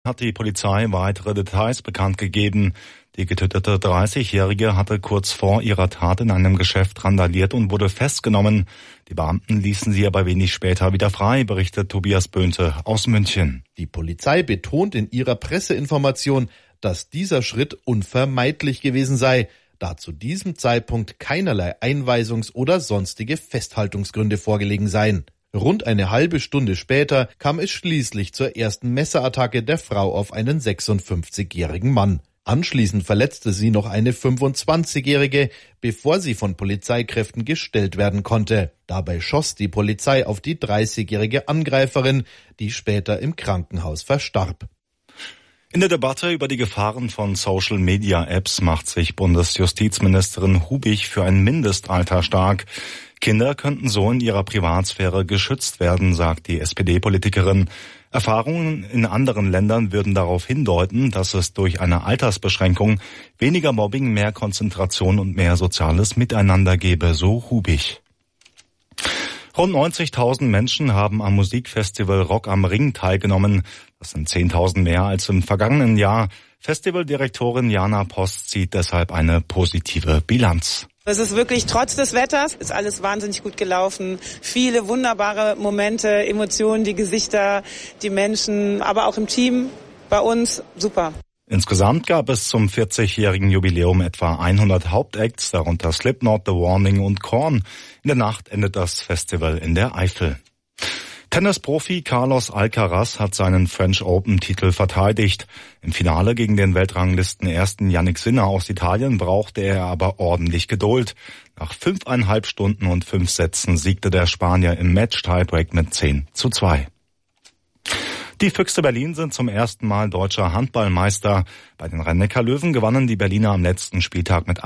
Hat die Polizei weitere Details bekannt gegeben. Die getötete 30-Jährige hatte kurz vor ihrer Tat in einem Geschäft randaliert und wurde festgenommen. Die Beamten ließen sie aber wenig später wieder frei, berichtet Tobias Böhnte aus München. Die Polizei betont in ihrer Presseinformation, dass dieser Schritt unvermeidlich gewesen sei, da zu diesem Zeitpunkt keinerlei Einweisungs- oder sonstige Festhaltungsgründe vorgelegen seien. Rund eine halbe Stunde später kam es schließlich zur ersten Messerattacke der Frau auf einen 56-jährigen Mann. Anschließend verletzte sie noch eine 25-jährige, bevor sie von Polizeikräften gestellt werden konnte. Dabei schoss die Polizei auf die 30-jährige Angreiferin, die später im Krankenhaus verstarb. In der Debatte über die Gefahren von Social-Media-Apps macht sich Bundesjustizministerin Hubich für ein Mindestalter stark. Kinder könnten so in ihrer Privatsphäre geschützt werden, sagt die SPD-Politikerin. Erfahrungen in anderen Ländern würden darauf hindeuten, dass es durch eine Altersbeschränkung weniger Mobbing, mehr Konzentration und mehr soziales Miteinander gäbe, so Hubich. Rund 90.000 Menschen haben am Musikfestival Rock am Ring teilgenommen. Das sind 10.000 mehr als im vergangenen Jahr. Festivaldirektorin Jana Post zieht deshalb eine positive Bilanz. Es ist wirklich trotz des Wetters, ist alles wahnsinnig gut gelaufen. Viele wunderbare Momente, Emotionen, die Gesichter, die Menschen, aber auch im Team bei uns super. Insgesamt gab es zum 40-jährigen Jubiläum etwa 100 Hauptacts, darunter Slipknot, The Warning und Korn. In der Nacht endet das Festival in der Eifel. Tennisprofi Carlos Alcaraz hat seinen French Open-Titel verteidigt. Im Finale gegen den Weltranglisten-Ersten Jannik Sinner aus Italien brauchte er aber ordentlich Geduld. Nach 5,5 Stunden und 5 Sätzen siegte der Spanier im Match-Tiebreak mit 10:2. Die Füchse Berlin sind zum ersten Mal deutscher Handballmeister. Bei den Rhein-Neckar-Löwen gewannen die Berliner am letzten Spieltag mit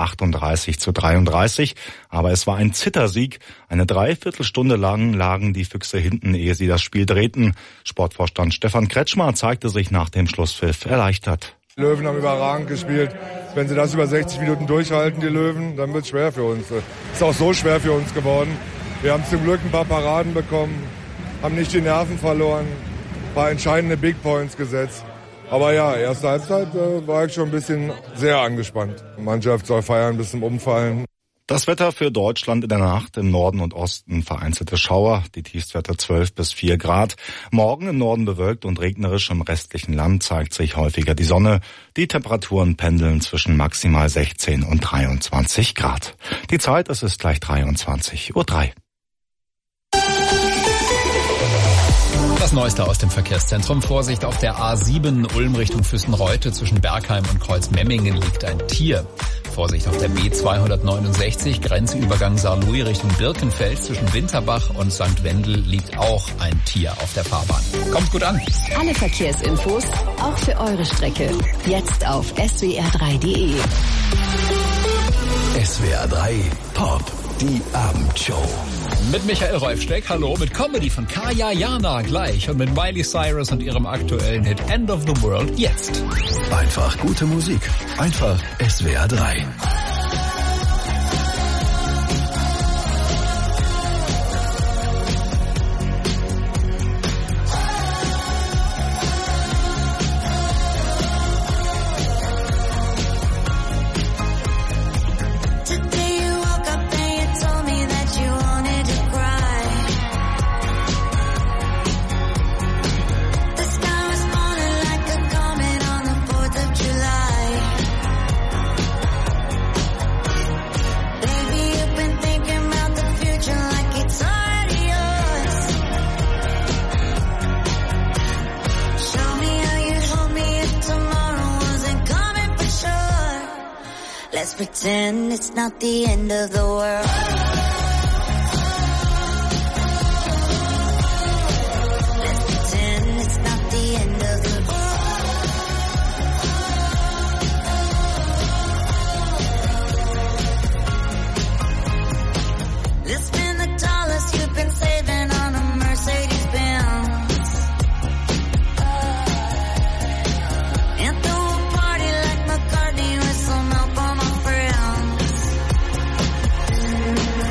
38:33. Aber es war ein Zittersieg. Eine Dreiviertelstunde lang lagen die Füchse hinten, ehe sie das Spiel drehten. Sportvorstand Stefan Kretschmer zeigte sich nach dem Schlusspfiff erleichtert. Die Löwen haben überragend gespielt. Wenn sie das über 60 Minuten durchhalten, die Löwen, dann wird es schwer für uns. Ist auch so schwer für uns geworden. Wir haben zum Glück ein paar Paraden bekommen, haben nicht die Nerven verloren. Ein paar entscheidende Big Points gesetzt. Aber ja, erste Halbzeit war ich schon ein bisschen sehr angespannt. Die Mannschaft soll feiern bis zum Umfallen. Das Wetter für Deutschland in der Nacht: im Norden und Osten vereinzelte Schauer, die Tiefstwerte 12 bis 4 Grad. Morgen im Norden bewölkt und regnerisch, im restlichen Land zeigt sich häufiger die Sonne. Die Temperaturen pendeln zwischen maximal 16 und 23 Grad. Die Zeit, es ist gleich 23:03 Uhr. Das Neueste aus dem Verkehrszentrum. Vorsicht auf der A7 Ulm Richtung Füssenreute. Zwischen Bergheim und Kreuzmemmingen liegt ein Tier. Vorsicht auf der B269 Grenzübergang Saarlouis Richtung Birkenfeld. Zwischen Winterbach und St. Wendel liegt auch ein Tier auf der Fahrbahn. Kommt gut an. Alle Verkehrsinfos, auch für eure Strecke. Jetzt auf swr3.de. SWR 3 Pop, die Abendshow. Mit Michael Reufsteck, hallo, mit Comedy von Kaya Jana gleich und mit Miley Cyrus und ihrem aktuellen Hit End of the World jetzt. Einfach gute Musik, einfach SWR 3. Pretend it's not the end of the world. Let's pretend it's not the end of the world. Let's spend the dollars you've been saving on a Mercedes Benz. And throw a party like McCartney with some help on my friends.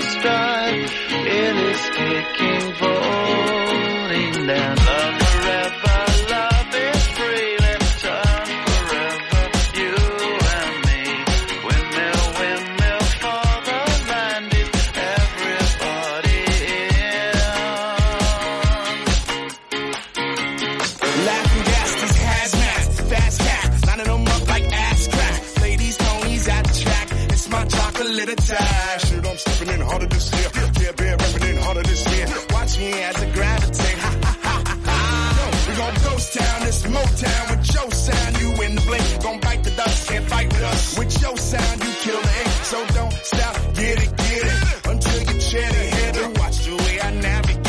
stride. It is taking falling down. Love forever, love is free. Let's turn forever, you and me. Windmill, windmill for the land is everybody in. Laughing gas, these hazmats, fast cats, lining them up like ass crack. Ladies, ponies at the track, it's my chocolate attack. Shit, I'm stepping in harder this year. Yeah, bear repping in harder this year. Watch me as I gravitate. Ha ha ha ha ha. We gon' ghost town, this Motown with your sound. You in the blink, gon' bite the dust, can't fight with us. With your sound, you kill the ink, so don't stop, get it, until you chat ahead and watch the way I navigate.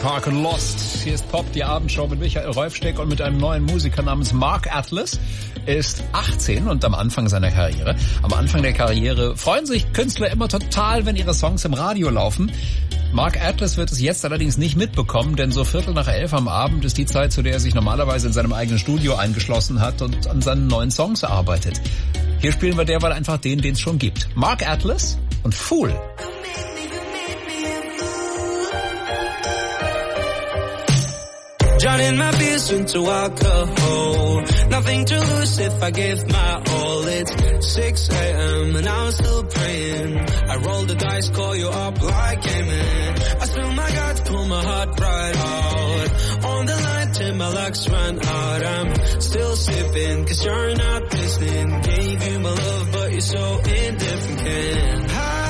Park und Lost. Hier ist Pop, die Abendshow mit Michael Rolfsteck und mit einem neuen Musiker namens Mark Atlas. Er ist 18 und am Anfang seiner Karriere. Am Anfang der Karriere freuen sich Künstler immer total, wenn ihre Songs im Radio laufen. Mark Atlas wird es jetzt allerdings nicht mitbekommen, denn so 11:15 am Abend ist die Zeit, zu der er sich normalerweise in seinem eigenen Studio eingeschlossen hat und an seinen neuen Songs arbeitet. Hier spielen wir derweil einfach den es schon gibt. Mark Atlas und Fool. Drowning my fears into alcohol. Nothing to lose if I give my all. It's 6 a.m. and I'm still praying. I roll the dice, call you up like amen. I spill my guts, pull my heart right out. On the line till my luck's run out. I'm still sipping cause you're not listening. Gave you my love but you're so indifferent. Can't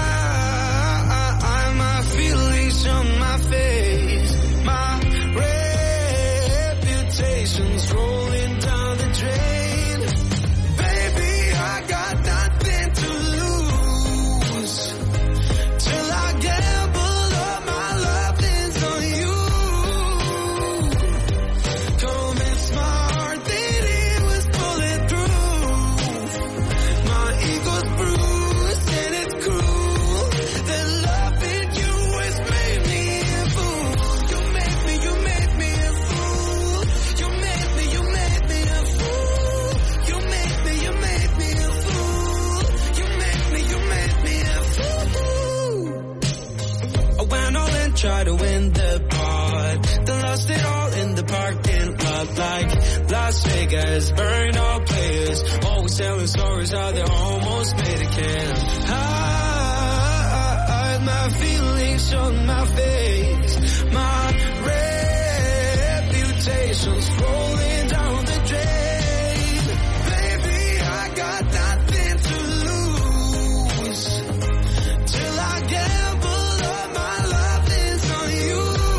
hide my feelings on my face. My reputation's rolling down the drain. Baby, I got nothing to lose. Till I gamble all my lovings on you. Convince my heart that it was bulletproof. My ego's bruised and it's cruel. That loving you has made me a fool. You made me a fool. You made me a fool. You made me a fool. You made me a fool. I went all in, tried to win the part. Then lost it all in the parking lot like Las Vegas. Burned all players. Always telling stories how they almost made it. Can't hide my feelings on my face. My reputation's rolling down the drain. Baby, I got nothing to lose. Till I gamble all my lovings on you.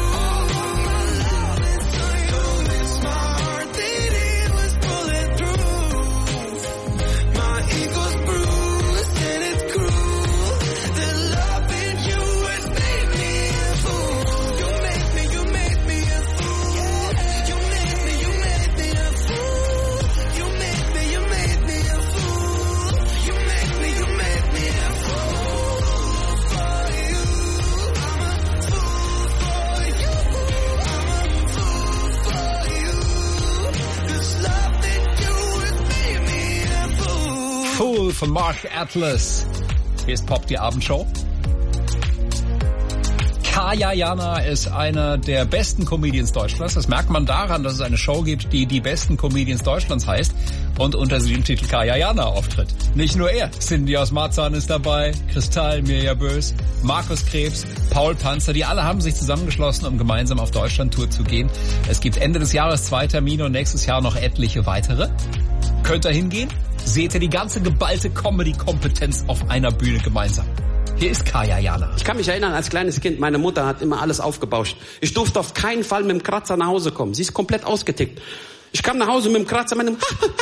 Convince my heart that it was bulletproof. My ego's bruised and it's cruel. That loving you has made me a fool. You made me a fool. You made me a fool. You made me a fool. You made me a fool for you. I'm a fool for you. I'm a fool for you. This love that you has made me a fool. Fool von Mark Atlas. Hier ist Pop, die Abendshow. Kaya Jana ist einer der besten Comedians Deutschlands. Das merkt man daran, dass es eine Show gibt, die die besten Comedians Deutschlands heißt und unter dem Titel Kaya Jana auftritt. Nicht nur er. Cindy aus Marzahn ist dabei, Kristall, Mirja Bös, Markus Krebs, Paul Panzer. Die alle haben sich zusammengeschlossen, um gemeinsam auf Deutschland-Tour zu gehen. Es gibt Ende des Jahres 2 Termine und nächstes Jahr noch etliche weitere. Könnt ihr hingehen? Seht ihr die ganze geballte Comedy-Kompetenz auf einer Bühne gemeinsam. Hier ist Kaya Jana. Ich kann mich erinnern, als kleines Kind, meine Mutter hat immer alles aufgebauscht. Ich durfte auf keinen Fall mit dem Kratzer nach Hause kommen. Sie ist komplett ausgetickt. Ich kam nach Hause mit dem Kratzer, meine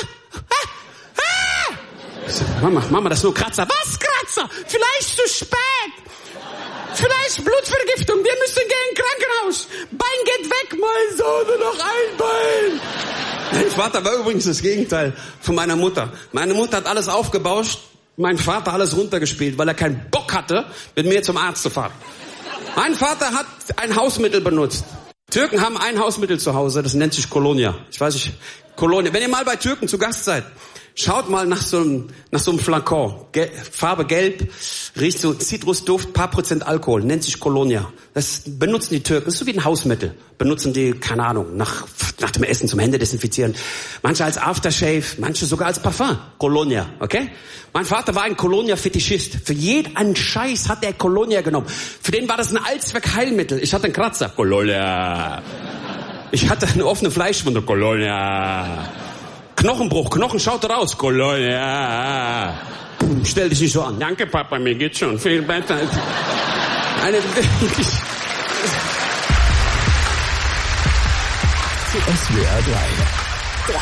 Ich sag, Mama, das ist nur Kratzer. Was Kratzer? Vielleicht zu spät. Vielleicht Blutvergiftung. Wir müssen gehen, Krankenhaus. Bein geht weg, mein Sohn, nur noch ein Bein. Mein Vater war übrigens das Gegenteil von meiner Mutter. Meine Mutter hat alles aufgebauscht. Mein Vater alles runtergespielt, weil er keinen Bock hatte, mit mir zum Arzt zu fahren. Mein Vater hat ein Hausmittel benutzt. Türken haben ein Hausmittel zu Hause, das nennt sich Kolonia. Ich weiß nicht, Kolonia. Wenn ihr mal bei Türken zu Gast seid, schaut mal nach so einem Flakon. Farbe gelb, riecht so Zitrusduft, paar Prozent Alkohol, nennt sich Kolonia. Das benutzen die Türken, das ist so wie ein Hausmittel. Benutzen die, keine Ahnung, nach dem Essen zum Hände desinfizieren. Manche als Aftershave, manche sogar als Parfum. Kolonia, okay? Mein Vater war ein Kolonia-Fetischist. Für jeden Scheiß hat er Kolonia genommen. Für den war das ein Allzweck-Heilmittel. Ich hatte einen Kratzer. Kolonia. Ich hatte eine offene Fleischwunde. Kolonia. Knochenbruch, Knochen schaut raus. Kolonia. Stell dich nicht so an. Danke, Papa, mir geht's schon viel besser. SWR 3.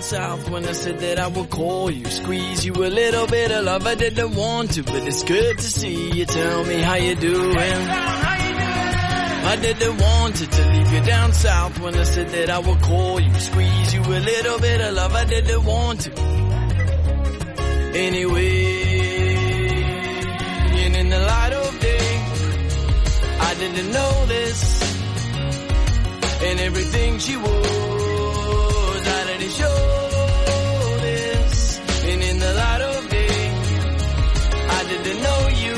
south when I said that I would call you, squeeze you a little bit of love. I didn't want to, but it's good to see you. Tell me how you doing. I didn't want to leave you down south when I said that I would call you, squeeze you a little bit of love. I didn't want to. Anyway, and in the light of day, I didn't know this, and everything she was, I didn't show this, and in the light of day, I didn't know you,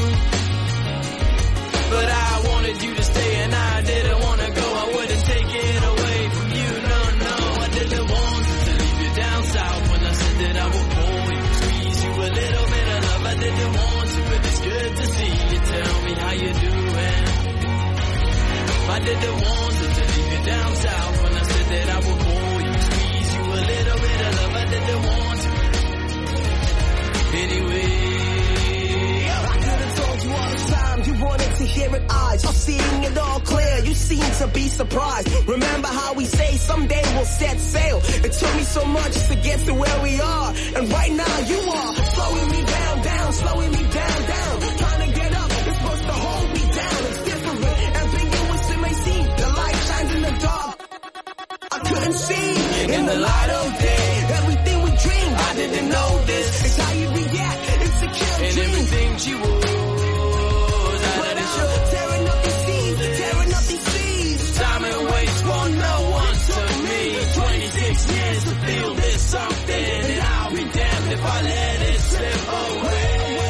but I wanted you to stay, and I didn't want to go, I wouldn't take it away from you, no, I didn't want to leave you down south when I said that I would call you, squeeze you a little bit of love, I didn't want to, but it's good to see you, tell me how you doing. I didn't want to leave you down south when I said that I would call you, squeeze you a little bit of love, I didn't want to. Anyway, I could have told you all the time, you wanted to hear it, eyes are seeing it all clear, you seem to be surprised. Remember how we say someday we'll set sail, it took me so much to get to where we are, and right now you are slowing me down, slowing me down, trying to get up, it's supposed to hold me down, it's different, and thinking it may seem, the light shines in the dark, I couldn't see, in the light of day, everything we dreamed, I didn't know this, it's how you react, it's a kill dream, and everything she was, I didn't show, tearing up these seas, time and waste for no one to me, 26 years to feel this something, and I'll be damned if I let it slip away.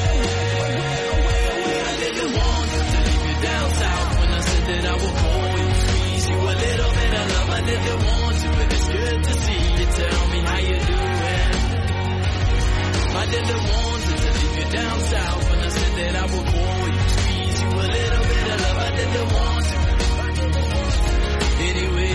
I didn't want to leave you down south when I said that I would call you, squeeze you a little bit of love, I didn't want to, but it's good to see you, tell me how you doing. I didn't want to leave you down south when I said that I would call you, squeeze you a little bit of love, I didn't want to. Anyway,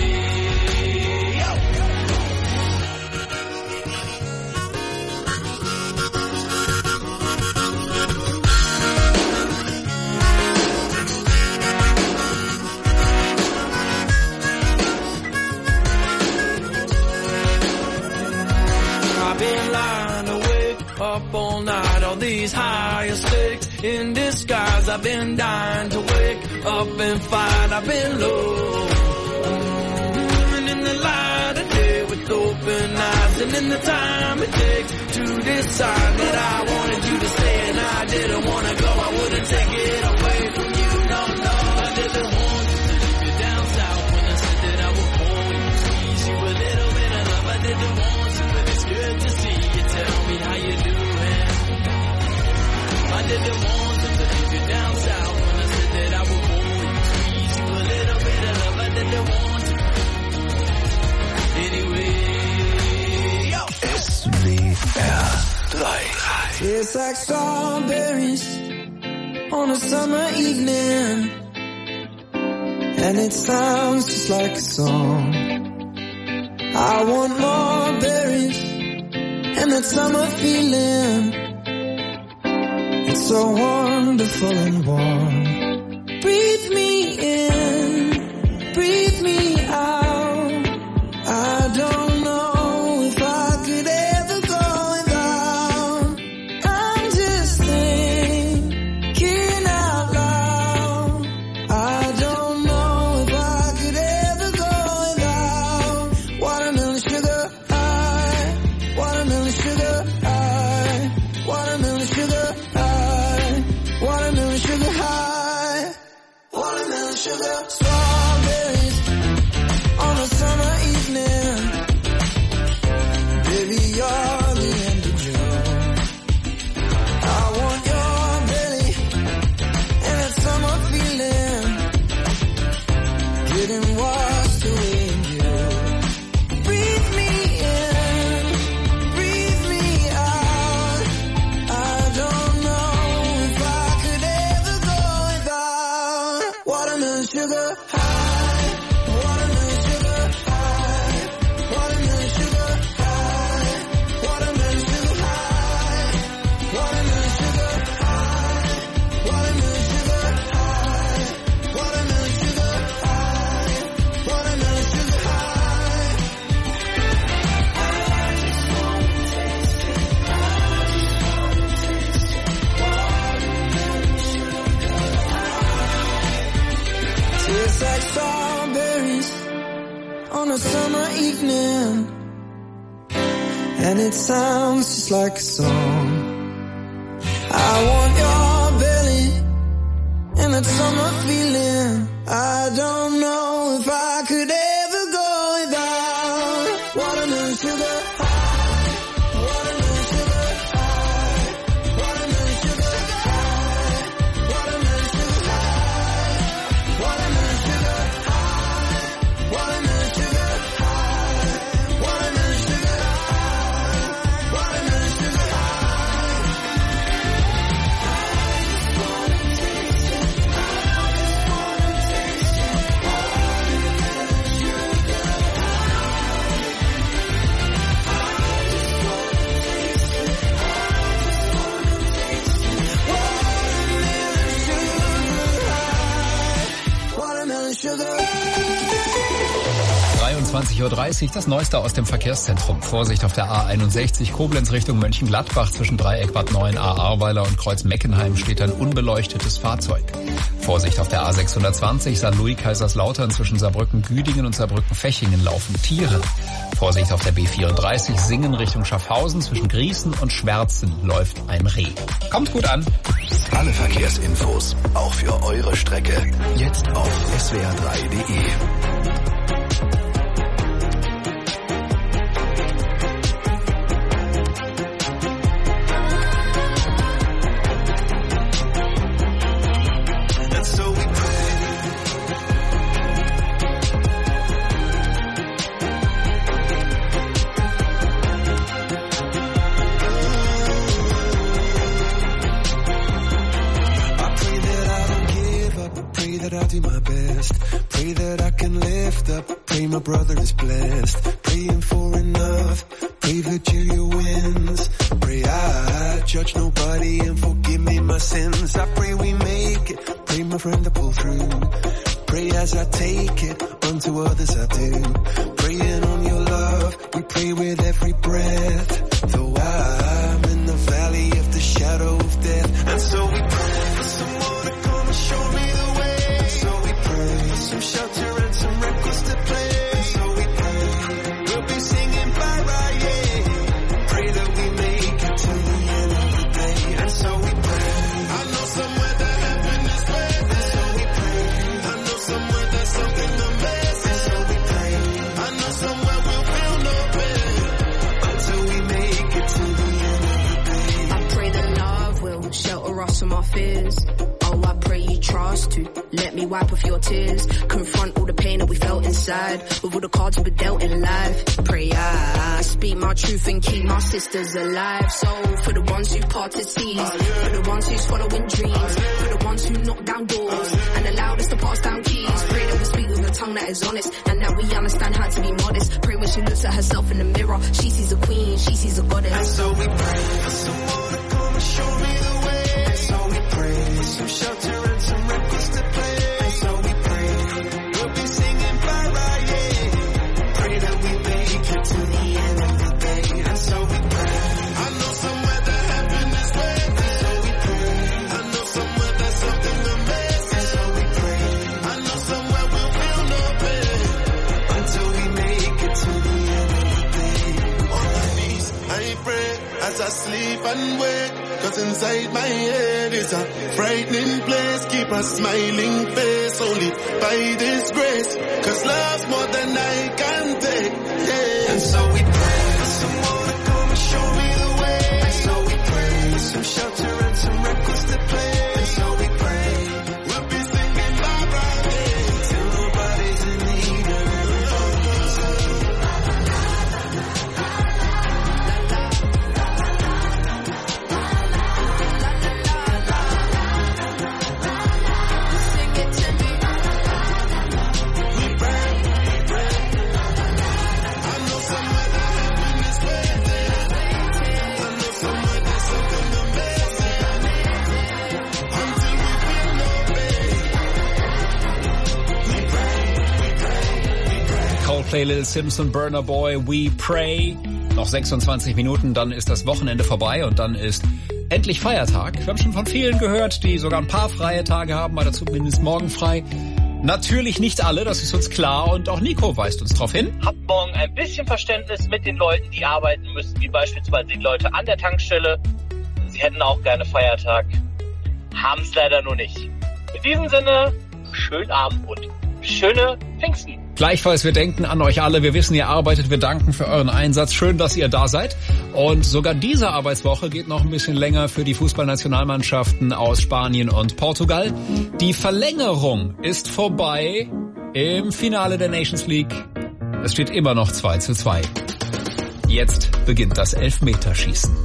I've been lying awake up all night, all these higher stakes in disguise. I've been dying to wake up and fight. I've been low, and in the light of day with open eyes, and in the time it takes to decide that I wanted you to stay and I didn't want to go. I wouldn't take it away from you, no, I didn't want to leave you down south when I said that I would call you, squeeze you a little bit of love, I didn't want to, but it's good to see you, tell me how you doing. I didn't want to leave you down south when I said that I would call you, squeeze you a little bit of love, I didn't want to. Anyway, SWR 3. It's like strawberries on a summer evening, and it sounds just like a song. I want more berries and that summer feeling, it's so wonderful and warm. Breathe me in, breathe me out, I don't know if I could ever go without. I'm just thinking out loud, I don't know if I could ever go without. Watermelon sugar high, watermelon sugar high, watermelon sugar high, watermelon sugar high, watermelon sugar. Strawberries on a summer evening, baby, you're the end of June. I want your belly and that summer feeling, getting washed away in you. Breathe me in, breathe me out, I don't know if I could ever go without. Watermelon sugar high, watermelon sugar high, watermelon sugar high, watermelon sugar high, watermelon sugar high, watermelon sugar high, watermelon sugar high, watermelon sugar high. wild berries on a summer evening, and it sounds just like a song. I want your belly and that summer feeling. I don't know if I could ever go without watermelon sugar high, watermelon sugar high, watermelon sugar high, watermelon sugar high, watermelon sugar high, watermelon sugar high, watermelon sugar high, watermelon sugar high. Watermelon sugar. 23:30 Uhr, das Neueste aus dem Verkehrszentrum. Vorsicht auf der A61 Koblenz Richtung Mönchengladbach zwischen Dreieck Bad 9, Ahrweiler und Kreuz Meckenheim steht ein unbeleuchtetes Fahrzeug. Vorsicht auf der A620 St. Louis Kaiserslautern zwischen Saarbrücken-Güdingen und Saarbrücken-Fechingen laufen Tiere. Vorsicht auf der B34 Singen Richtung Schaffhausen zwischen Griesen und Schwärzen läuft ein Reh. Kommt gut an. Alle Verkehrsinfos, auch für eure Strecke, jetzt auf swr3.de. My brother is blessed, praying for enough, pray Virginia wins, pray I judge nobody and forgive me my sins, I pray we make it, pray my friend to pull through, pray as I take it, unto others I do, praying on your love, we pray with every breath, though I'm in the valley of the shadow of death, and so we pray for someone to come and show me the way, and so we pray for some shelter and some records to play. From our fears, oh I pray you trust to let me wipe off your tears, confront all the pain that we felt inside, with all the cards we were dealt in life, pray I speak my truth and keep my sisters alive, so for the ones who parted seas, for the ones who's following dreams, for the ones who knock down doors, and allowed us to pass down keys, pray that we speak with a tongue that is honest, and that we understand how to be modest, pray when she looks at herself in the mirror, she sees a queen, she sees a goddess, and so we pray for someone to come and show me the way. Some shelter and some records to play. And so we pray we'll be singing bye bye, yeah. Pray that we make it to the end of the day. And so we pray. I know somewhere that heaven is waiting. And so we pray. I know somewhere there's something amazing. And so we pray. I know somewhere we'll feel no pain until we make it to the end of the day. On my knees, I pray as I sleep and wake. 'Cause inside my head is a frightening place. Keep a smiling face only by this grace. 'Cause love's more than I can take. Yeah. And so we pray for someone to come and show me the way. And so we pray for some shelter and some records to play. And so we pray we'll be singing bye bye, yeah, till nobody's in need of Little Simpson, Burner Boy, We Pray. Noch 26 Minuten, dann ist das Wochenende vorbei und dann ist endlich Feiertag. Wir haben schon von vielen gehört, die sogar ein paar freie Tage haben, oder zumindest morgen frei. Natürlich nicht alle, das ist uns klar und auch Nico weist uns darauf hin. Habt morgen ein bisschen Verständnis mit den Leuten, die arbeiten müssen, wie beispielsweise die Leute an der Tankstelle. Sie hätten auch gerne Feiertag, haben es leider nur nicht. In diesem Sinne, schönen Abend und schöne Pfingsten. Gleichfalls, wir denken an euch alle. Wir wissen, ihr arbeitet. Wir danken für euren Einsatz. Schön, dass ihr da seid. Und sogar diese Arbeitswoche geht noch ein bisschen länger für die Fußballnationalmannschaften aus Spanien und Portugal. Die Verlängerung ist vorbei im Finale der Nations League. Es steht immer noch 2:2. Jetzt beginnt das Elfmeterschießen.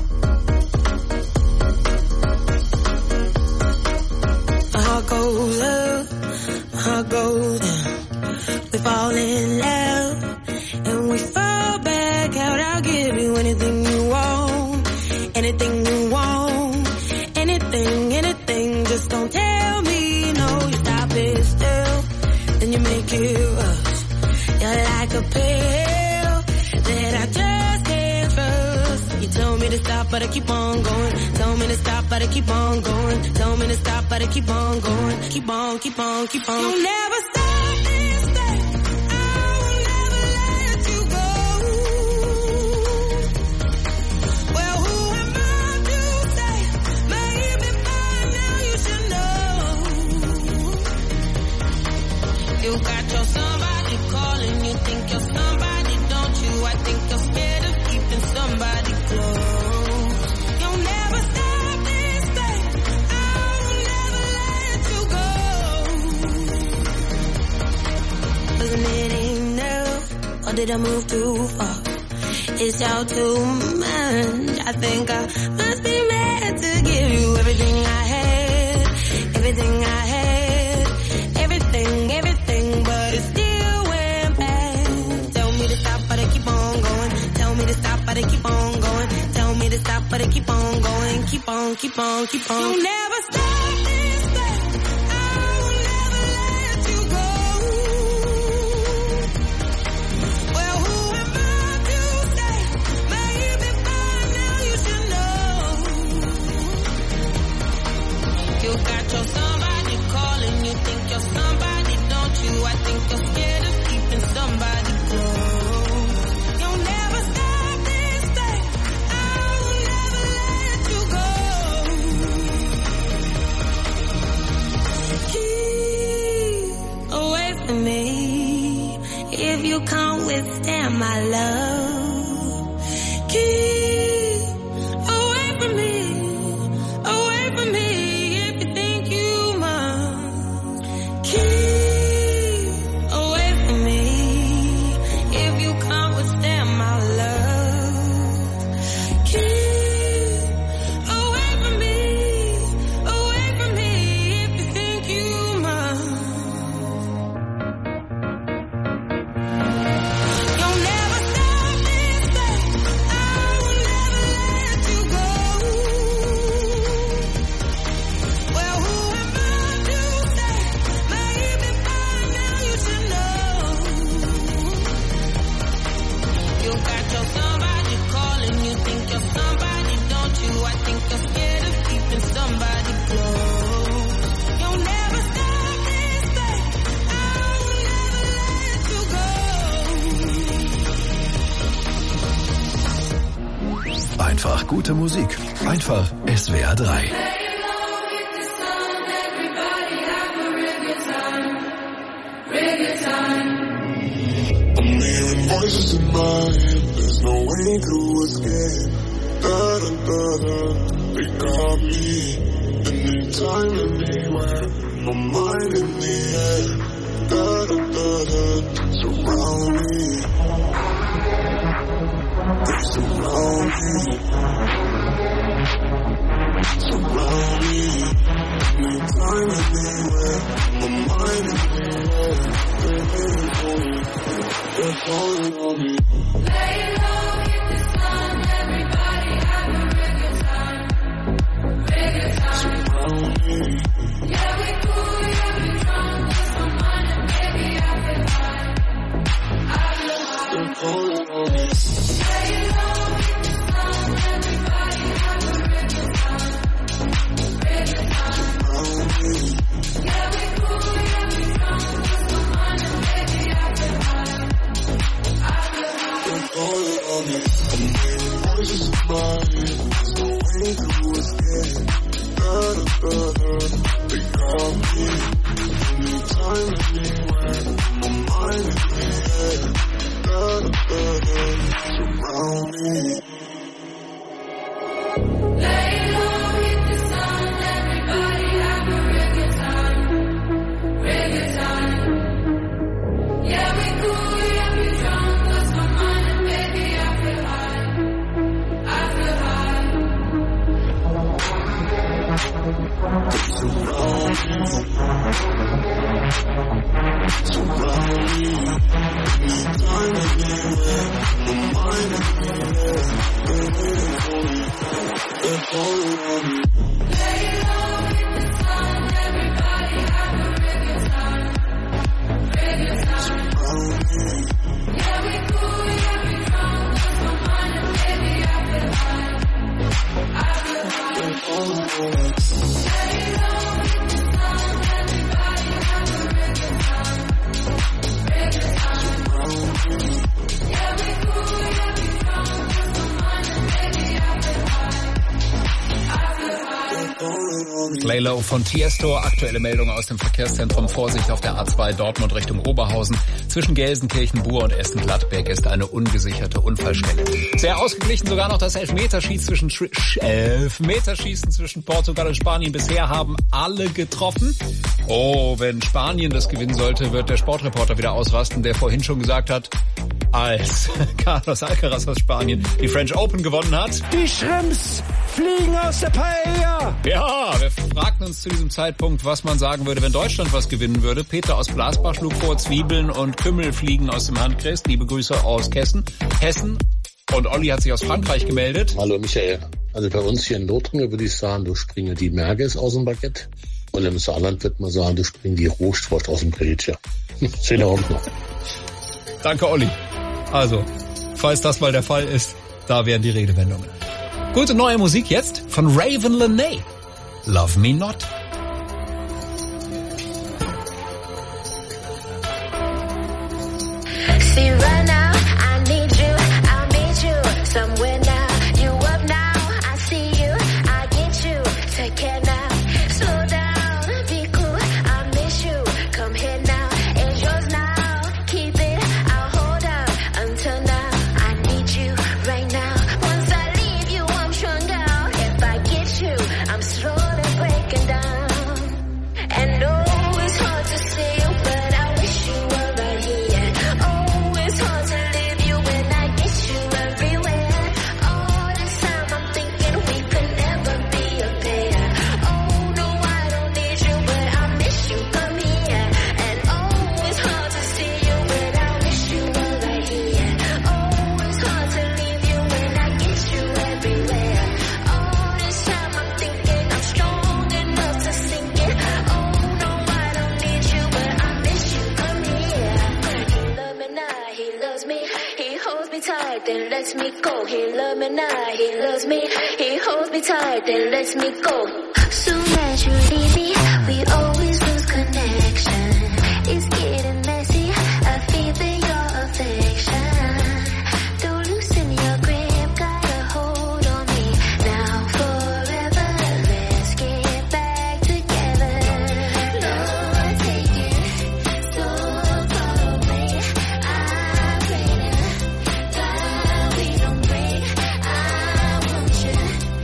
I go there. We fall in love and we fall back out. I'll give you anything you want, anything you want, anything. Just don't tell me no. You stop it still, then you make it rush. You're like a pill that I just can't trust. You tell me to stop, but I keep on going. Tell me to stop, but I keep on going. Tell me to stop, but I keep on going. Keep on, keep on, keep on. You'll never stop. You got your somebody calling, you think you're somebody, don't you? I think you're scared of keeping somebody close. You'll never stop this thing, I will never let you go. 'Cause it ain't enough, or did I move too far? It's all too much, I think I must be meant to give you everything I had, everything I had, everything, but it still went bad. Tell me to stop, but I keep on going. Tell me to stop, but I keep on going. Tell me to stop, but I keep on going. Keep on, keep on, keep on. You'll never stop this thing, I will never let you go. Well, who am I to say? Maybe by now you should know. You got your somebody calling, you think you're somebody, don't you? I think you're scared of keeping somebody close. You'll never stop this thing, I will never let you go. Keep away from me if you can't withstand my love. Keep away from me if you think you must. Keep away from me if you can't withstand my love. Keep away from me if you think you must. You'll never stop this thing, I will never let you go. Well, who am I to say? Maybe by now you should know. You got your somebody calling, you think you're somebody, don't you? I think you're scared of keeping somebody close. You'll never stop this thing, I will never let you go. Einfach gute Musik. Einfach SWR 3. I'm hearing voices in my head, there's no way to escape. Da-da-da-da, they got me. Anytime, anywhere, my mind in the air. Da-da-da-da, surround me. They surround me. Surround me. Anytime, anywhere, my mind in the air. They're waiting for me. They're calling on me. Lay low, hit the sun, everybody have a real good time. Real good time. Surround me. Yeah, we cool, yeah, we drunk, just some money, baby, I feel fine. I feel fine. They're calling on me. Lay low, hit the sun, everybody have a real good time. Real good time. Surround me. Yeah, we cool, yeah, we drunk, me. I'm hearing voices in my head, there's no way to escape. They got me. Anytime, anywhere, my mind in the air. Surround me. Lay low, hit the sun, everybody have a real good time. Real good time. Yeah, we cool, yeah, we drunk, lost my mind, and baby, I feel high. I feel high. Surround me. Anytime, anywhere, my mind in the air. They're waiting for me. They're calling on me. Lay low, hit the sun, everybody have a real good time. Real good time. Yeah, we cool, yeah, we drunk, lost my mind, and baby, I feel high. I feel high. They're calling on me. Lay low, hit the sun, everybody have a real good time. Real good time. Yeah, we cool, yeah, we drunk, lost my mind, and baby, I feel high. I feel high. They're calling on me. Play Low von Tiesto. Aktuelle Meldung aus dem Verkehrszentrum. Vorsicht auf der A2 Dortmund Richtung Oberhausen. Zwischen Gelsenkirchen, Buhr und Essen-Gladbeck ist eine ungesicherte Unfallstelle. Sehr ausgeglichen sogar noch das Elfmeterschießen zwischen Portugal und Spanien. Bisher haben alle getroffen. Oh, wenn Spanien das gewinnen sollte, wird der Sportreporter wieder ausrasten, der vorhin schon gesagt hat, als Carlos Alcaraz aus Spanien die French Open gewonnen hat. Die Shrimps fliegen aus der Paella. Ja, wir fragten uns zu diesem Zeitpunkt, was man sagen würde, wenn Deutschland was gewinnen würde. Peter aus Blasbach schlug vor, Zwiebeln und Kümmel fliegen aus dem Handkreis. Liebe Grüße aus Hessen. Und Olli hat sich aus Frankreich gemeldet. Hallo Michael. Also bei uns hier in Lothringen würde ich sagen, du springe die Merguez aus dem Baguette. Und im Saarland wird man sagen, du springe die Rohstwurst aus dem Brötchen. Schönen Abend noch. Danke, Olli. Also, falls das mal der Fall ist, da wären die Redewendungen. Gute neue Musik jetzt von Raven Lenae. Love Me Not. See right now, I need you, I'll meet you somewhere now. You up now, I see you, I get you. Take care now, slow down, be cool, I miss you. Come here now, it's yours now. Keep it, I'll hold out until now. I need you right now. Once I leave you, I'm strung out. If I get you, I'm slowly breaking down. And oh, it's hard to see you, but I wish you were right here. Oh, it's hard to leave you when I get you everywhere. All this time I'm thinking we could never be a pair. Oh, no, I don't need you, but I miss you, come here. And oh, it's hard to see you, but I wish you were right here. Oh, it's hard to leave you when I get you everywhere. All this time I'm thinking I'm strong enough to sink it. Oh, no, I don't need you, but I miss you, come here. He love me now, he loves me. He holds me tight, then lets me go. He love me now, he loves me. He holds me tight, then lets me go. Soon as you leave me, we always lose connection. It's getting messy, I feel your affection. Don't loosen your grip, got a hold on me. Now forever, let's get back together. Lord, take it, so far away. I pray to God we don't break. I want you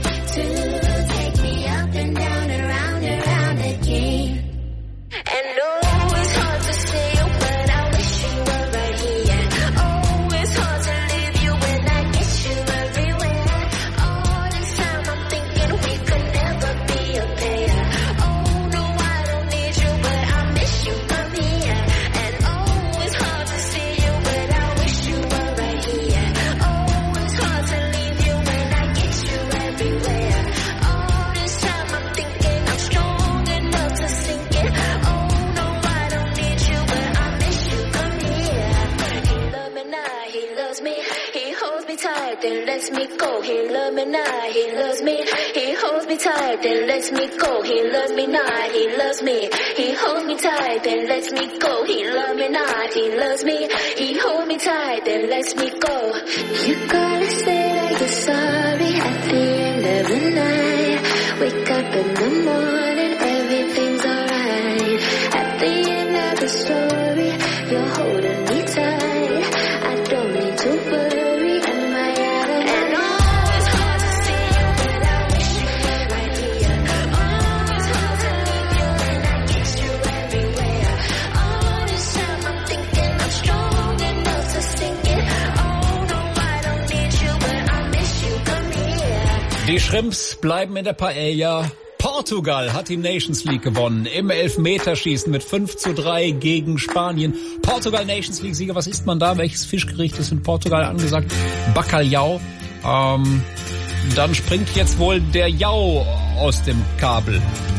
to take me up and down, around again. And oh, it's hard to see you, but I wish you were right here. Oh, it's hard to leave you when I get you everywhere. All this time I'm thinking we could never be a pair. Oh, no, I don't need you, but I miss you, come here. And oh, it's hard to see you, but I wish you were right here. Oh, it's hard to leave you when I get you everywhere. All this time I'm thinking I'm strong enough to sink it. Oh, no, I don't need you, but I miss you, come here. He love me now, he loves me. He holds me tight, then lets me go. He love me now, he loves me. He holds me tight, then lets me go. He loves me now, he loves me. He holds me tight, then lets me go. He love me now, he loves me. He holds me tight, then let me go. You gotta say that you're sorry at the end of the night. Wake up in the morning, everything's alright. At the end of the story, you're holding me tight. I don't need to worry, am I out of line? And always hard to see you, but I wish you were right here. Always hard to leave you, and I kiss you everywhere. All this time I'm thinking I'm strong enough to sink it. Oh no, I don't need you, but I miss you, come here. Die Shrimps bleiben in der Paella. Portugal hat die Nations League gewonnen im Elfmeterschießen mit 5:3 gegen Spanien. Portugal Nations League Sieger, was isst man da? Welches Fischgericht ist in Portugal angesagt? Bacalhau. Dann springt jetzt wohl der Jau aus dem Kabel.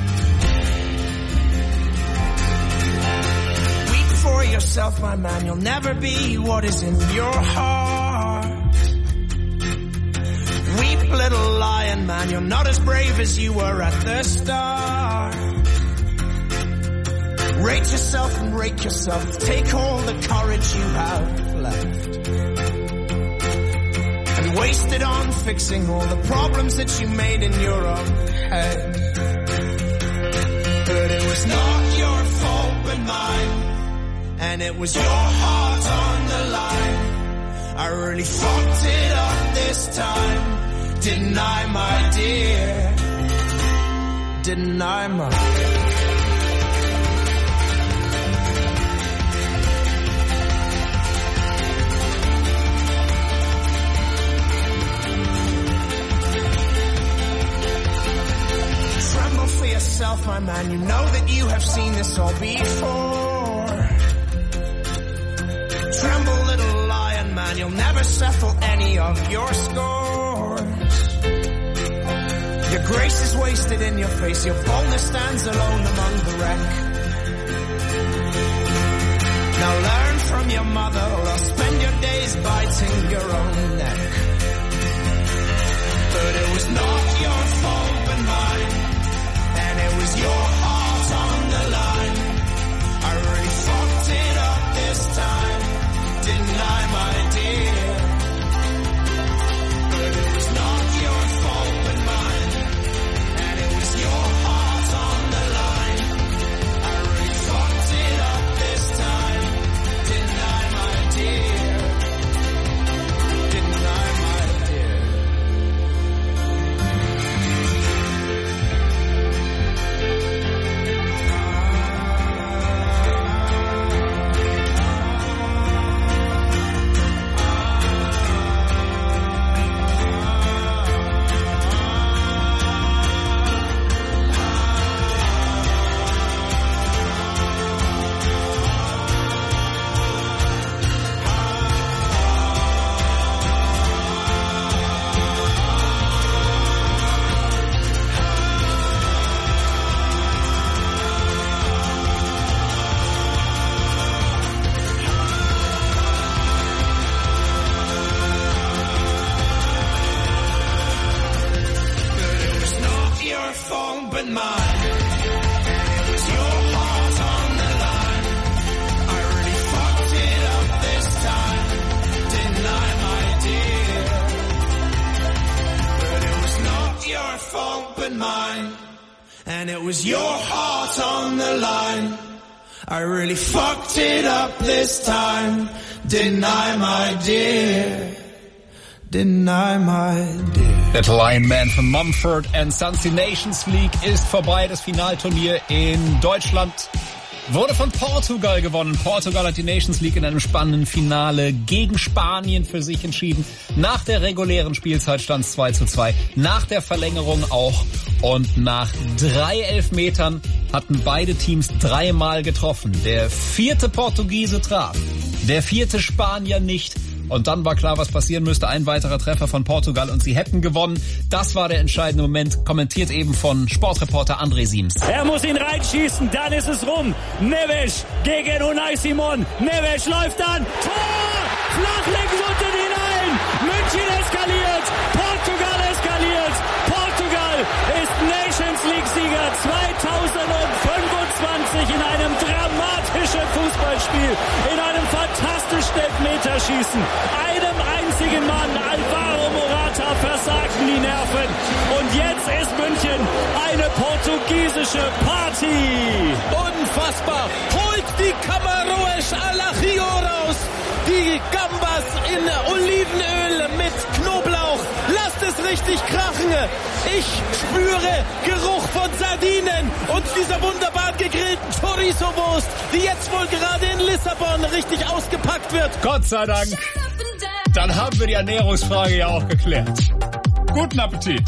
Weak for yourself, my man, you'll never be what is in your heart. Weep, little lion man, you're not as brave as you were at the start. Rate yourself and rake yourself, take all the courage you have left and waste it on fixing all the problems that you made in your own head. But it was not your fault but mine, and it was your heart on the line. I really fucked it up this time. Didn't I, my dear? Didn't I, my dear? Tremble for yourself, my man. You know that you have seen this all before. Tremble, little lion man. You'll never settle any of your scores. Your grace is wasted in your face. Your boldness stands alone among the wreck. Now learn from your mother, or I'll spend your days biting your own neck. But it was not your fault but mine, and it was your heart on the line. I really fucked it up this time, didn't I, my dear? But it was not your fault but mine, and it was your heart on the line. I really fucked it up this time, didn't I, my dear? Didn't I, my dear? And it was your heart on the line. I really fucked it up this time, didn't I, my dear? Didn't I, my dear? Little Lion Man von Mumford & Sons. Die Nations League ist vorbei. Das Finalturnier in Deutschland wurde von Portugal gewonnen. Portugal hat die Nations League in einem spannenden Finale gegen Spanien für sich entschieden. Nach der regulären Spielzeit stand es 2:2. Nach der Verlängerung auch. Und nach 3 Elfmetern hatten beide Teams 3-mal getroffen. Der 4. Portugiese traf, der 4. Spanier nicht. Und dann war klar, was passieren müsste. Ein weiterer Treffer von Portugal und sie hätten gewonnen. Das war der entscheidende Moment, kommentiert eben von Sportreporter André Siems. Er muss ihn reinschießen, dann ist es rum. Neves gegen Unai Simon. Neves läuft an. Tor! Flach links unten hinein. München eskaliert. Portugal eskaliert. Portugal ist Nations League-Sieger 2025 in einem dramatischen Fußballspiel, in einem fantastischen Elfmeterschießen. schießen. Einem einzigen Mann, Alvaro Morata, versagten die Nerven. Und jetzt ist München eine portugiesische Party. Unfassbar. Holt die Camaroes Alachio raus. Die Gambas in Olivenöl mit Knoblauch. Lasst es richtig krachen. Ich spüre Geruch von Sardinen und dieser wunderbar gegrillten Chorizo-Wurst, die jetzt wohl gerade in Lissabon richtig ausgepackt wird. Gott sei Dank. Dann haben wir die Ernährungsfrage ja auch geklärt. Guten Appetit.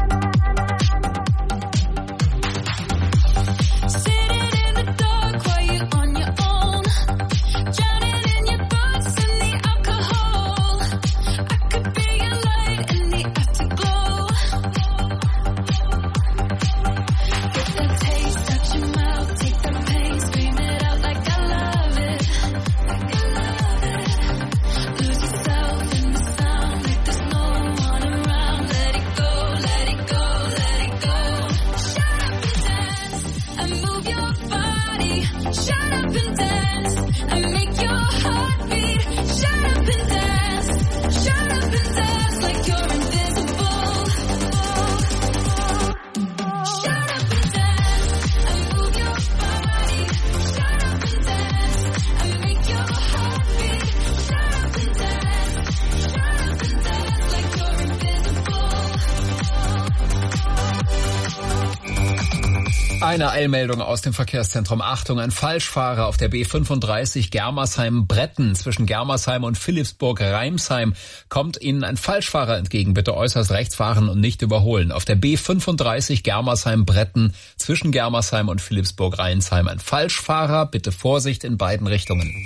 Eine Eilmeldung aus dem Verkehrszentrum. Achtung, ein Falschfahrer auf der B35 Germersheim-Bretten zwischen Germersheim und Philippsburg-Reimsheim. Kommt Ihnen ein Falschfahrer entgegen, bitte äußerst rechts fahren und nicht überholen. Auf der B35 Germersheim-Bretten zwischen Germersheim und Philippsburg-Reimsheim ein Falschfahrer, bitte Vorsicht in beiden Richtungen.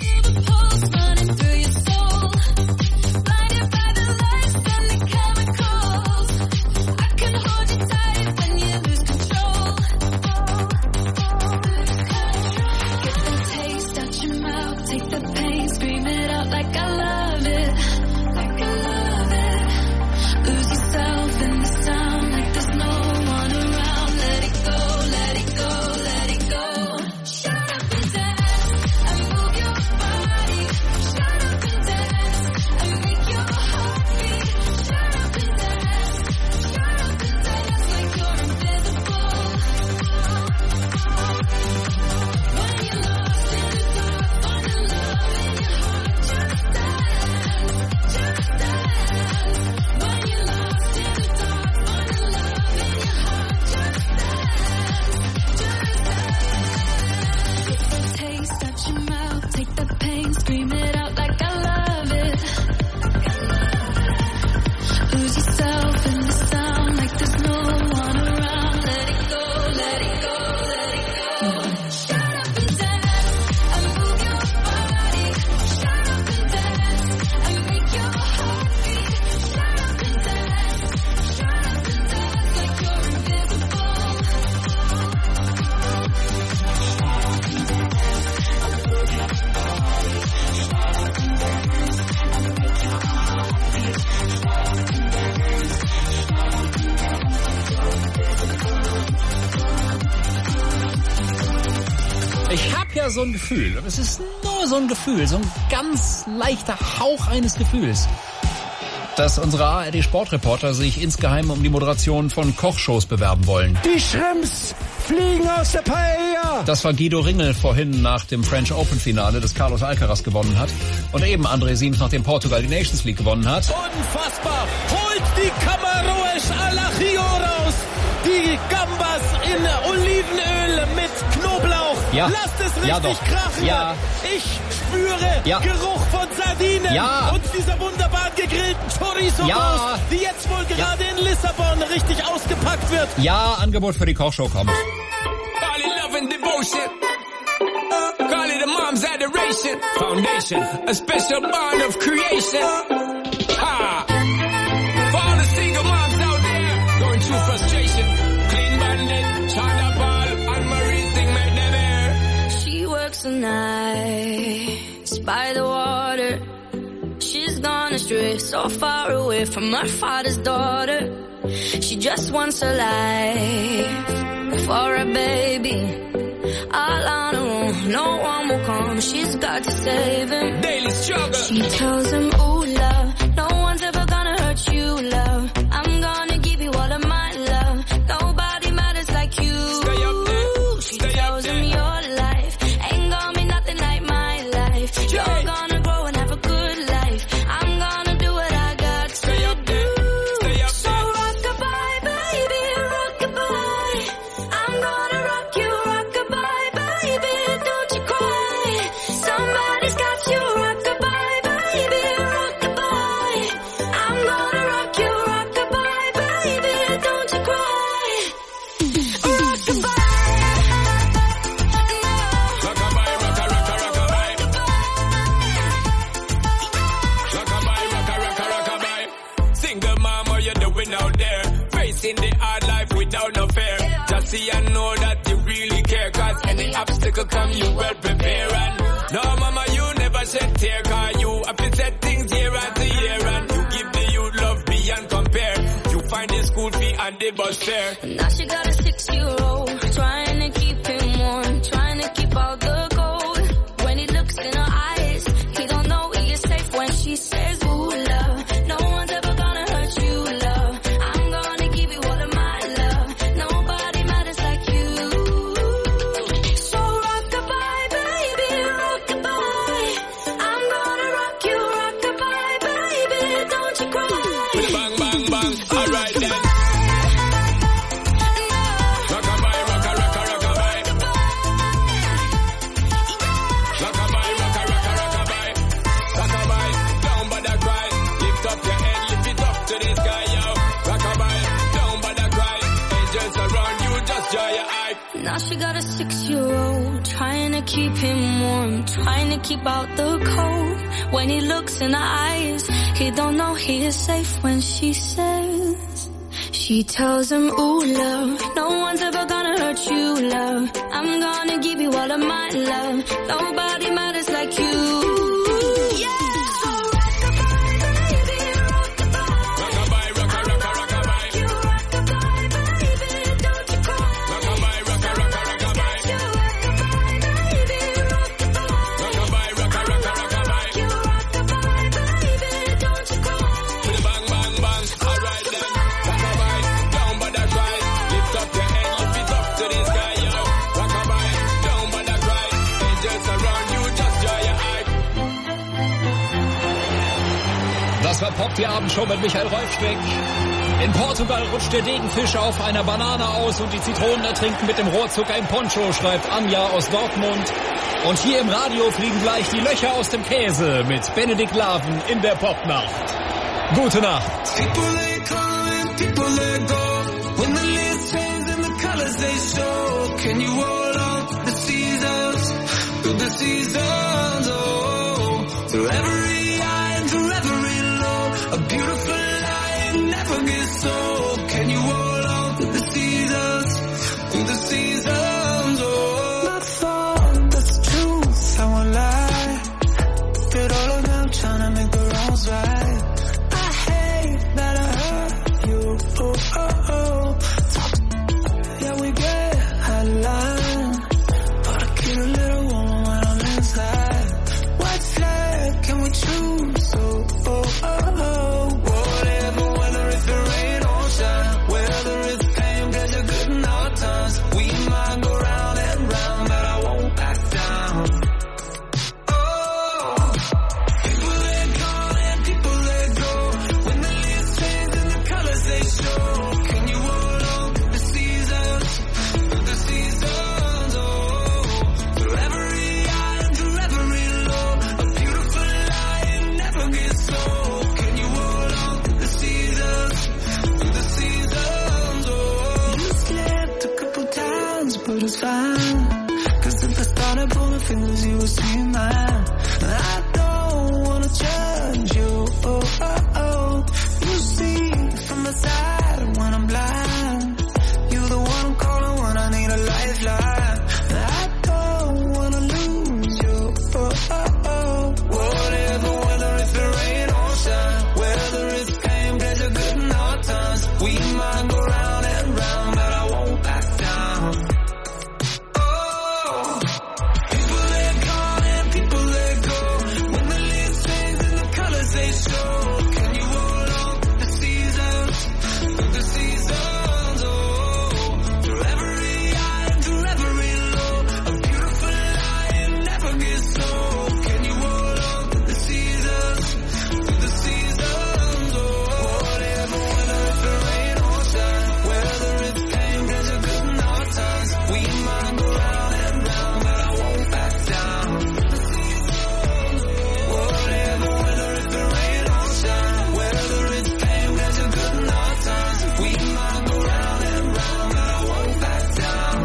So ein Gefühl, und es ist nur so ein Gefühl, so ein ganz leichter Hauch eines Gefühls, dass unsere ARD-Sportreporter sich insgeheim um die Moderation von Kochshows bewerben wollen. Die Shrimps fliegen aus der Paella! Das war Guido Ringel vorhin nach dem French Open-Finale, das Carlos Alcaraz gewonnen hat. Und eben André Siems, nachdem Portugal die Nations League gewonnen hat. Unfassbar! Holt die Camaroes Alachio raus! Die Gambas in Olivenöl mit Knoblauch. Ja. Lasst es richtig krachen. Ja. Ich spüre Geruch von Sardinen und dieser wunderbar gegrillten Chorizo-Wurst, die jetzt wohl gerade in Lissabon richtig ausgepackt wird. Ja, Angebot für die Kochshow kommt. Call it love and devotion. Call it a mom's adoration. Foundation, a special bond of creation. Ha! For all the single moms out there going through frustration. Clean bandit, China Ball, and Marie thing made them air. She works the nights by the water. She's gone astray, so far away from her father's daughter. She just wants a life for a baby. All on her own, no one will come. She's got to save him. Daily struggle. She tells him obstacle come, you well prepare. And no, mama, you never shed tear, cause you have to set things year after year. And you give the youth love beyond compare. You find the school fee and the bus fare. Now she got a 6-year-old, trying to keep him warm, trying to keep out the cold. When he looks in her eyes, he don't know he is safe when she says, ooh, love. No one's ever gonna hurt you, love. I'm gonna give you all of my love. Nobody matters like you. So rock-a-bye, baby, rock-a-bye. I'm gonna rock you, rock-a-bye, baby, don't you cry. Bang, bang, bang, alright then. Now she got a 6-year-old, trying to keep him warm, trying to keep out the cold. When he looks in her eyes, he don't know he is safe when she says, she tells him, ooh, love, no one's ever gonna hurt you, love. I'm gonna give you all of my love. Nobody matters like you. Das war Pop, die Abendshow mit Michael Rolfschwick. In Portugal rutscht der Degenfisch auf einer Banane aus und die Zitronen ertrinken mit dem Rohrzucker im Poncho, schreibt Anja aus Dortmund. Und hier im Radio fliegen gleich die Löcher aus dem Käse mit Benedikt Laven in der Popnacht. Gute Nacht. People they come and people they go. When the leaves change and the colors they show. Can you hold on to the seasons? Through the seasons, oh. Through every high and through every low. A beautiful light never gets old. Can you hold on to the seasons? Through the seasons, oh. My thought, that's the truth, I won't lie. Did all of them trying to make the wrongs right. That I hurt you, oh, oh, oh. Yeah, we get out of line, but I get a little warm when I'm inside. White flag, can we choose? Oh, oh, oh, oh. Whatever, whether it's the rain or shine, whether it's pain, cause you're good in all times. We might go round and round, but I won't back down. Oh, people they come and people they go. When the leaves change and the colors they show. Can you hold on to the seasons? Through the seasons, oh. Through every high and through every low. A beautiful light never gets old. Can you hold on to the seasons? Through the seasons, oh. You slipped a couple times, but it's fine. Cause if I started pulling fingers, you would see mine. I don't wanna judge you, oh, oh, oh. You see from the side when I'm blind. You're the one I'm calling when I need a lifeline. I don't wanna lose you, oh, oh, oh. Whatever, whether it's the rain or shine, whether it's pain, cause you're good in all times. We might go round and round, but I won't back down. Oh, people they come and people they go. When the leaves change and the colors they show. Can you hold on to the seasons? Through the seasons, oh. Through every high and through every low. A beautiful light never gets old. Can you hold on to the seasons? Through the seasons, oh. Whatever, whether it's the rain or shine, whether it's pain, cause you're good in all times. We might go round and round, but I won't back down. Whatever, whether it's the rain or shine, whether it's pain, cause you're good in all times. We might go round and round, but I won't back down.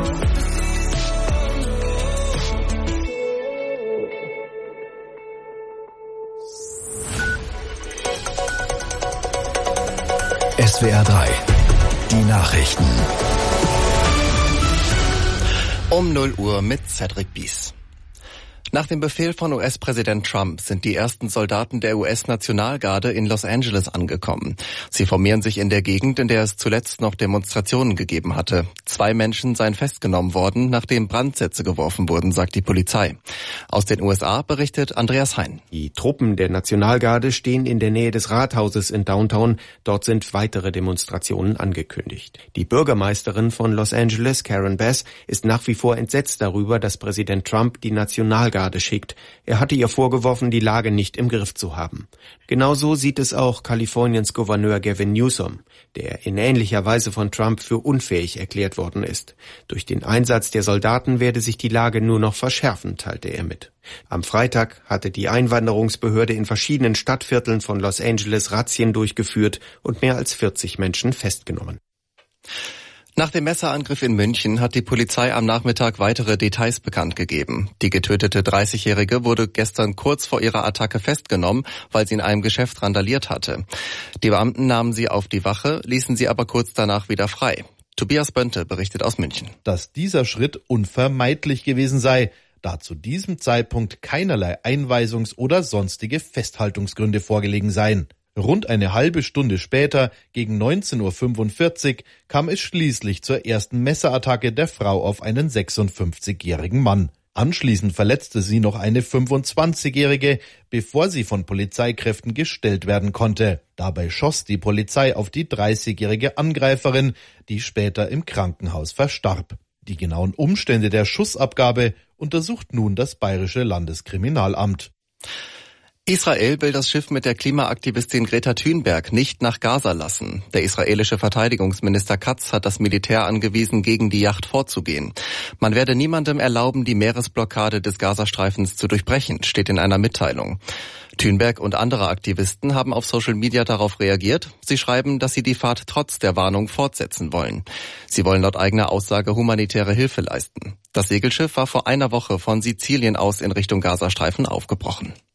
SWR 3, die Nachrichten. Um 0 Uhr mit Cedric Bies. Nach dem Befehl von US-Präsident Trump sind die ersten Soldaten der US-Nationalgarde in Los Angeles angekommen. Sie formieren sich in der Gegend, in der es zuletzt noch Demonstrationen gegeben hatte. 2 Menschen seien festgenommen worden, nachdem Brandsätze geworfen wurden, sagt die Polizei. Aus den USA berichtet Andreas Hein. Die Truppen der Nationalgarde stehen in der Nähe des Rathauses in Downtown. Dort sind weitere Demonstrationen angekündigt. Die Bürgermeisterin von Los Angeles, Karen Bass, ist nach wie vor entsetzt darüber, dass Präsident Trump die Nationalgarde schickt. Er hatte ihr vorgeworfen, die Lage nicht im Griff zu haben. Genauso sieht es auch Kaliforniens Gouverneur Gavin Newsom, der in ähnlicher Weise von Trump für unfähig erklärt worden ist. Durch den Einsatz der Soldaten werde sich die Lage nur noch verschärfen, teilte er mit. Am Freitag hatte die Einwanderungsbehörde in verschiedenen Stadtvierteln von Los Angeles Razzien durchgeführt und mehr als 40 Menschen festgenommen. Nach dem Messerangriff in München hat die Polizei am Nachmittag weitere Details bekannt gegeben. Die getötete 30-Jährige wurde gestern kurz vor ihrer Attacke festgenommen, weil sie in einem Geschäft randaliert hatte. Die Beamten nahmen sie auf die Wache, ließen sie aber kurz danach wieder frei. Tobias Bönte berichtet aus München. Dass dieser Schritt unvermeidlich gewesen sei, da zu diesem Zeitpunkt keinerlei Einweisungs- oder sonstige Festhaltungsgründe vorgelegen seien. Rund eine halbe Stunde später, gegen 19.45 Uhr, kam es schließlich zur ersten Messerattacke der Frau auf einen 56-jährigen Mann. Anschließend verletzte sie noch eine 25-jährige, bevor sie von Polizeikräften gestellt werden konnte. Dabei schoss die Polizei auf die 30-jährige Angreiferin, die später im Krankenhaus verstarb. Die genauen Umstände der Schussabgabe untersucht nun das Bayerische Landeskriminalamt. Israel will das Schiff mit der Klimaaktivistin Greta Thunberg nicht nach Gaza lassen. Der israelische Verteidigungsminister Katz hat das Militär angewiesen, gegen die Yacht vorzugehen. Man werde niemandem erlauben, die Meeresblockade des Gazastreifens zu durchbrechen, steht in einer Mitteilung. Thunberg und andere Aktivisten haben auf Social Media darauf reagiert. Sie schreiben, dass sie die Fahrt trotz der Warnung fortsetzen wollen. Sie wollen laut eigener Aussage humanitäre Hilfe leisten. Das Segelschiff war vor einer Woche von Sizilien aus in Richtung Gazastreifen aufgebrochen.